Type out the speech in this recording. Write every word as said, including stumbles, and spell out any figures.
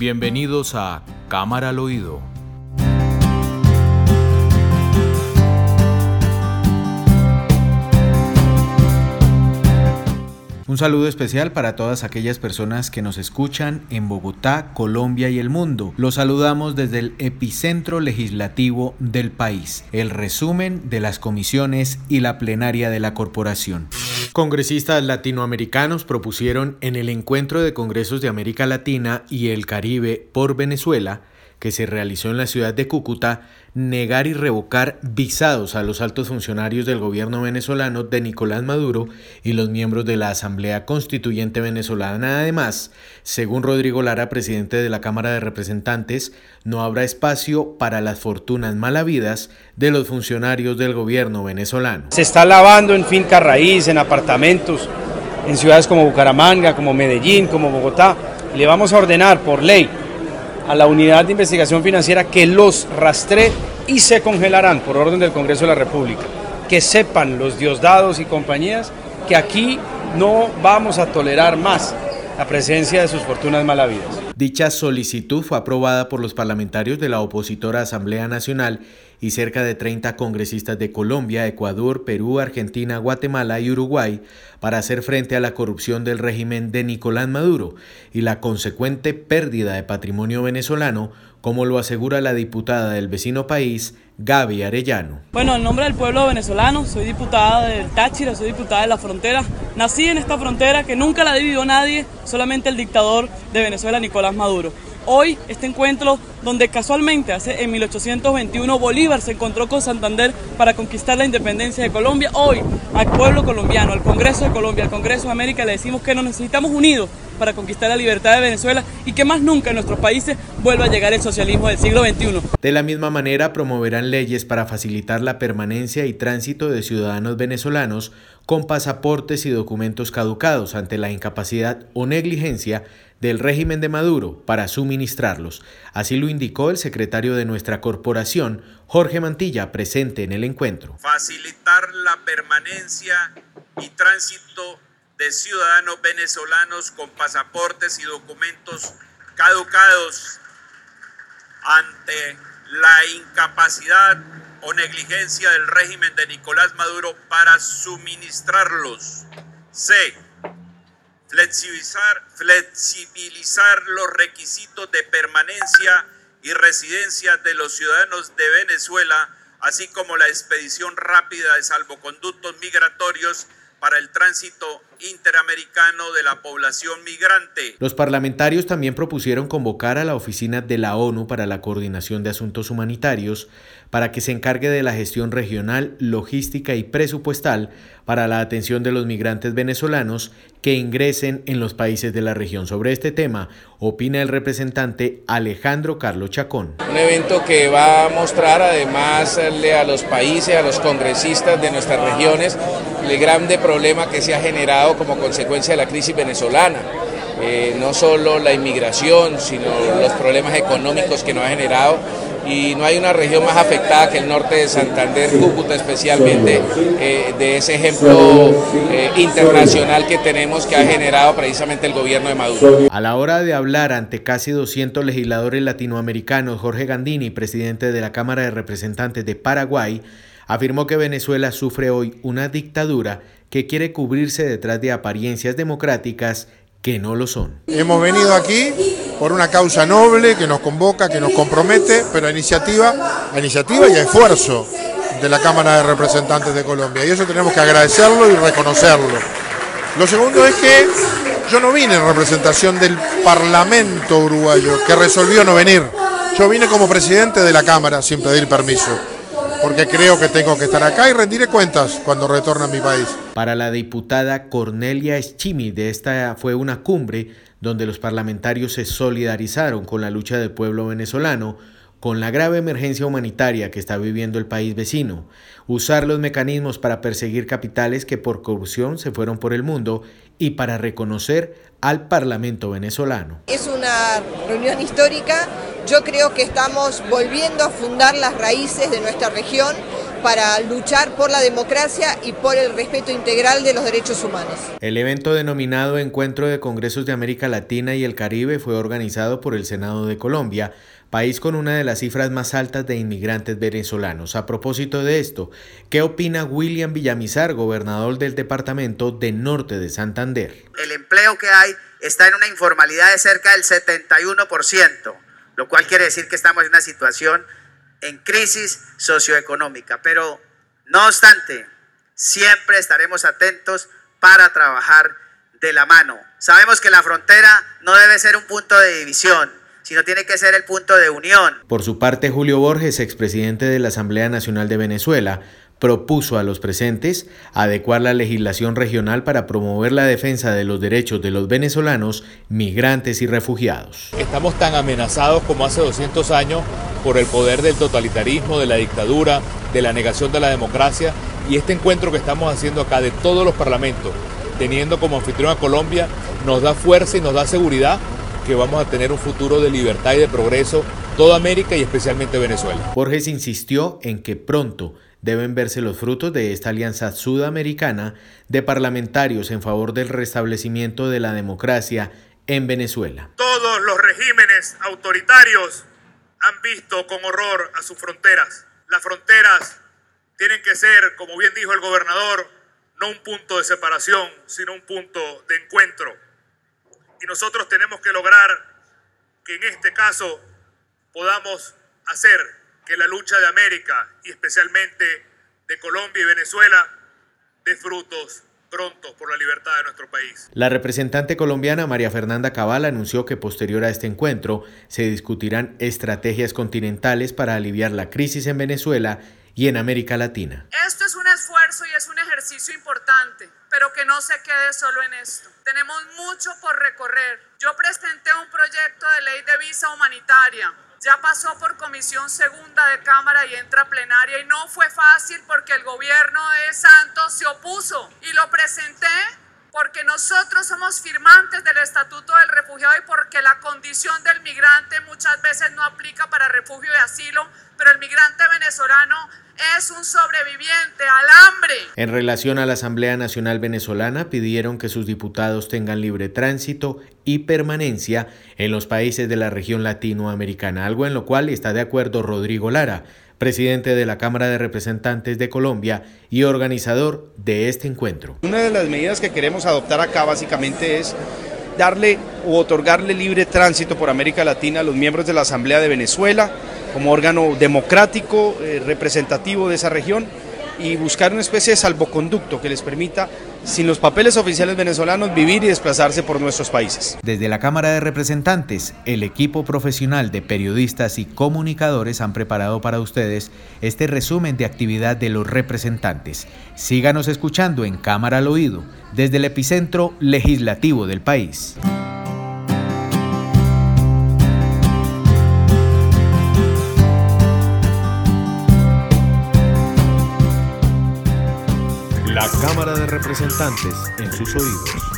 Bienvenidos a Cámara al Oído. Un saludo especial para todas aquellas personas que nos escuchan en Bogotá, Colombia y el mundo. Los saludamos desde el epicentro legislativo del país, el resumen de las comisiones y la plenaria de la corporación. Congresistas latinoamericanos propusieron en el Encuentro de Congresos de América Latina y el Caribe por Venezuela, que se realizó en la ciudad de Cúcuta, negar y revocar visados a los altos funcionarios del gobierno venezolano de Nicolás Maduro y los miembros de la Asamblea Constituyente venezolana. Además, según Rodrigo Lara, presidente de la Cámara de Representantes, no habrá espacio para las fortunas malavidas de los funcionarios del gobierno venezolano. Se está lavando en finca raíz, en apartamentos, en ciudades como Bucaramanga, como Medellín, como Bogotá. Le vamos a ordenar por ley a la Unidad de Investigación Financiera que los rastree y se congelarán por orden del Congreso de la República. Que sepan los Diosdados y compañías que aquí no vamos a tolerar más la presencia de sus fortunas malavidas. Dicha solicitud fue aprobada por los parlamentarios de la opositora Asamblea Nacional y cerca de treinta congresistas de Colombia, Ecuador, Perú, Argentina, Guatemala y Uruguay para hacer frente a la corrupción del régimen de Nicolás Maduro y la consecuente pérdida de patrimonio venezolano, como lo asegura la diputada del vecino país, Gaby Arellano. Bueno, en nombre del pueblo venezolano, soy diputada del Táchira, soy diputada de la frontera. Nací en esta frontera que nunca la dividió nadie, solamente el dictador de Venezuela, Nicolás Maduro. Hoy, este encuentro donde casualmente hace en mil ochocientos veintiuno Bolívar se encontró con Santander para conquistar la independencia de Colombia. Hoy, al pueblo colombiano, al Congreso de Colombia, al Congreso de América, le decimos que nos necesitamos unidos para conquistar la libertad de Venezuela y que más nunca en nuestros países vuelva a llegar el socialismo del siglo veintiuno. De la misma manera, promoverán leyes para facilitar la permanencia y tránsito de ciudadanos venezolanos con pasaportes y documentos caducados ante la incapacidad o negligencia del régimen de Maduro para suministrarlos. Así lo indicó el secretario de nuestra corporación, Jorge Mantilla, presente en el encuentro. Facilitar la permanencia y tránsito de ciudadanos venezolanos con pasaportes y documentos caducados ante la incapacidad o negligencia del régimen de Nicolás Maduro para suministrarlos. C. Flexibilizar, flexibilizar los requisitos de permanencia y residencia de los ciudadanos de Venezuela, así como la expedición rápida de salvoconductos migratorios para el tránsito interamericano de la población migrante. Los parlamentarios también propusieron convocar a la Oficina de la ONU para la Coordinación de Asuntos Humanitarios para que se encargue de la gestión regional, logística y presupuestal para la atención de los migrantes venezolanos que ingresen en los países de la región. Sobre este tema, opina el representante Alejandro Carlos Chacón. Un evento que va a mostrar además a los países, a los congresistas de nuestras regiones, el grande problema que se ha generado como consecuencia de la crisis venezolana. Eh, no solo la inmigración, sino los problemas económicos que nos ha generado, y no hay una región más afectada que el norte de Santander, Cúcuta especialmente, eh, de ese ejemplo eh, internacional que tenemos que ha generado precisamente el gobierno de Maduro. A la hora de hablar ante casi doscientos legisladores latinoamericanos, Jorge Gandini, presidente de la Cámara de Representantes de Paraguay, afirmó que Venezuela sufre hoy una dictadura que quiere cubrirse detrás de apariencias democráticas que no lo son. Hemos venido aquí por una causa noble que nos convoca, que nos compromete, pero a iniciativa, a iniciativa y a esfuerzo de la Cámara de Representantes de Colombia, y eso tenemos que agradecerlo y reconocerlo. Lo segundo es que yo no vine en representación del Parlamento uruguayo, que resolvió no venir. Yo vine como presidente de la Cámara sin pedir permiso, porque creo que tengo que estar acá y rendiré cuentas cuando retorne a mi país. Para la diputada Cornelia Schimi, de esta fue una cumbre donde los parlamentarios se solidarizaron con la lucha del pueblo venezolano, con la grave emergencia humanitaria que está viviendo el país vecino, usar los mecanismos para perseguir capitales que por corrupción se fueron por el mundo y para reconocer al Parlamento venezolano. Es una reunión histórica. Yo creo que estamos volviendo a fundar las raíces de nuestra región para luchar por la democracia y por el respeto integral de los derechos humanos. El evento denominado Encuentro de Congresos de América Latina y el Caribe fue organizado por el Senado de Colombia, país con una de las cifras más altas de inmigrantes venezolanos. A propósito de esto, ¿qué opina William Villamizar, gobernador del departamento de Norte de Santander? El empleo que hay está en una informalidad de cerca del setenta y uno por ciento, lo cual quiere decir que estamos en una situación en crisis socioeconómica, pero no obstante, siempre estaremos atentos para trabajar de la mano. Sabemos que la frontera no debe ser un punto de división, sino tiene que ser el punto de unión. Por su parte, Julio Borges, expresidente de la Asamblea Nacional de Venezuela, propuso a los presentes adecuar la legislación regional para promover la defensa de los derechos de los venezolanos, migrantes y refugiados. Estamos tan amenazados como hace doscientos años por el poder del totalitarismo, de la dictadura, de la negación de la democracia, y este encuentro que estamos haciendo acá de todos los parlamentos, teniendo como anfitrión a Colombia, nos da fuerza y nos da seguridad que vamos a tener un futuro de libertad y de progreso toda América y especialmente Venezuela. Borges insistió en que pronto deben verse los frutos de esta alianza sudamericana de parlamentarios en favor del restablecimiento de la democracia en Venezuela. Todos los regímenes autoritarios han visto con horror a sus fronteras. Las fronteras tienen que ser, como bien dijo el gobernador, no un punto de separación, sino un punto de encuentro. Y nosotros tenemos que lograr que en este caso podamos hacer que la lucha de América y especialmente de Colombia y Venezuela dé frutos pronto por la libertad de nuestro país. La representante colombiana María Fernanda Cabal anunció que posterior a este encuentro se discutirán estrategias continentales para aliviar la crisis en Venezuela y en América Latina. Esto es un esfuerzo y es un ejercicio importante, pero que no se quede solo en esto. Tenemos mucho por recorrer. Yo presenté un proyecto de ley de visa humanitaria. Ya pasó por comisión segunda de Cámara y entra a plenaria y no fue fácil porque el gobierno de Santos se opuso y lo presenté porque nosotros somos firmantes del Estatuto del Refugiado y porque la condición del migrante muchas veces no aplica para refugio y asilo, pero el migrante venezolano es un sobreviviente al hambre. En relación a la Asamblea Nacional Venezolana, pidieron que sus diputados tengan libre tránsito y permanencia en los países de la región latinoamericana, algo en lo cual está de acuerdo Rodrigo Lara, presidente de la Cámara de Representantes de Colombia y organizador de este encuentro. Una de las medidas que queremos adoptar acá básicamente es darle o otorgarle libre tránsito por América Latina a los miembros de la Asamblea de Venezuela como órgano democrático, eh, representativo de esa región, y buscar una especie de salvoconducto que les permita, sin los papeles oficiales venezolanos, vivir y desplazarse por nuestros países. Desde la Cámara de Representantes, el equipo profesional de periodistas y comunicadores han preparado para ustedes este resumen de actividad de los representantes. Síganos escuchando en Cámara al Oído, desde el epicentro legislativo del país. La Cámara de Representantes en sus oídos.